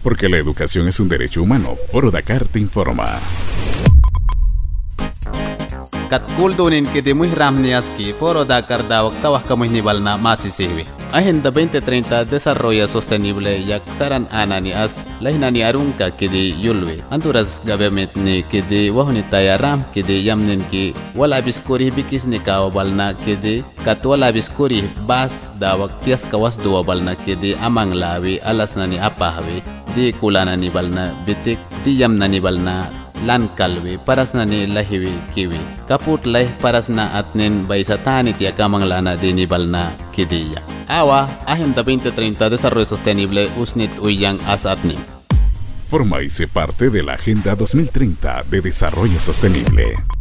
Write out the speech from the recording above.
Porque la educación es un derecho humano. Foro Dakar te informa. Katkuldunin kiti muhramniaski Foro Dakar dawak tawah kamuhnibalna masisiwi. Agenda 2030 Desarrollo Sostenible yak saran anani as lahinani arunka kidi yulwi. Anturas government ni kidi wahunitaya ram kidi yamnin ki wala biskuri bikis ni kawabalna kidi kat wala biskuri bas dawak tias kawas duwabalna kidi amang lawi alas nani apahwi di kulana ni balna bitik di yamna ni balna lan kalwi parasna ni lahiwi kiwi kaput laih parasna atnin baisatani tia kamang lana dinibalna kidiya awa Agenda 2030 Desarrollo Sostenible usnit uyang asatni. Forma y sé parte de la Agenda 2030 de Desarrollo Sostenible.